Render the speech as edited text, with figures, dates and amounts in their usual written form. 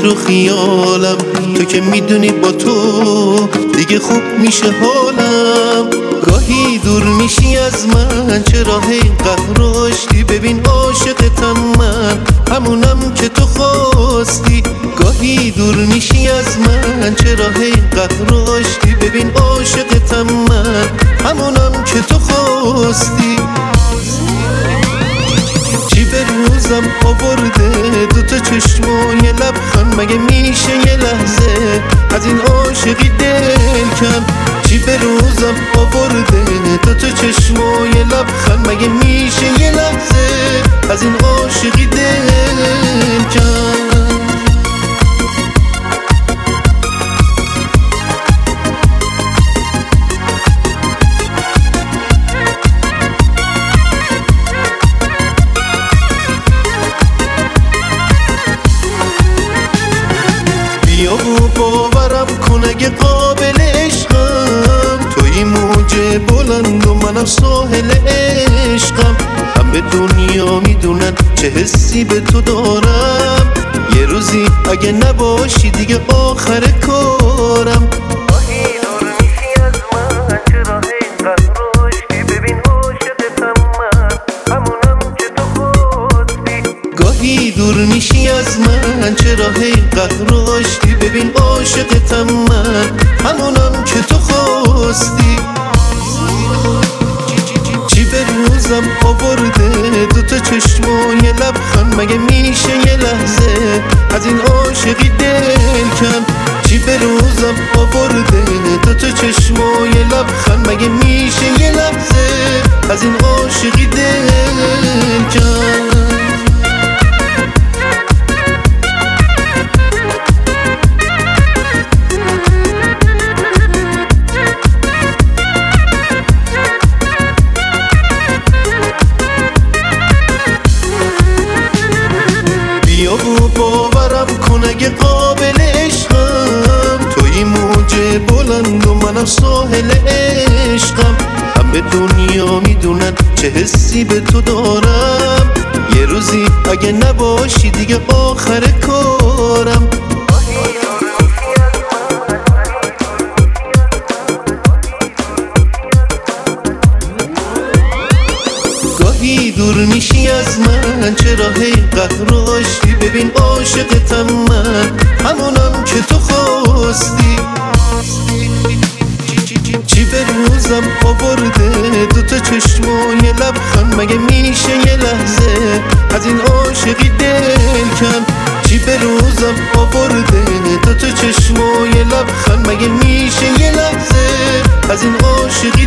رو خیالم، تو که میدونی با تو دیگه خوب میشه حالم. گاهی دور میشی از من، چرا اینقدر راشتی؟ ببین عاشقتم من، همونم که تو خواستی. گاهی دور میشی از من، چرا اینقدر راشتی؟ ببین عاشقتم من، همونم که تو خواستی. چی به روزم آورده دوتا چشم و یه لبخند؟ مگه میشه یه لحظه از این عاشقی دل کن؟ چی به روزم آورده دوتا چشم و یه لبخند؟ مگه میشه یه لحظه از این عاشقی دل کن؟ بیا و باورم کن اگه قابل عشقم، توی موج بلند و منم ساحل عشقم. همه دنیا میدونن چه حسی به تو دارم، یه روزی اگه نباشی دیگه آخر کارم. گاهی دور میشی از من، چرا اینقدر راشتی؟ ببین عاشقتم من، همونم که تو خواستی. چی به روزم آورده دوتا چشم و یه لبخند؟ مگه میشه یه لحظه از این عاشقی دل کن؟ چی به روزم آورده دوتا چشم و یه لبخند؟ مگه میشه یه لحظه از این عاشقی دل کن؟ بیا و باورم کن اگه قابل عشقم، توی موج بلند و منم ساحل عشقم. همه دنیا میدونن چه حسی به تو دارم، یه روزی اگه نباشی دیگه آخر کارم. گاهی دور میشی از من، چرا اینقدر راشتی؟ ببین عاشقتم من، همونم که تو خواستی. چی به روزم آورده دوتا چشم و یه لبخند؟ مگه میشه یه لحظه از این عاشقی دل کن؟ چی به روزم آورده دوتا چشم و یه لبخند؟ مگه میشه یه لحظه از این عاشقی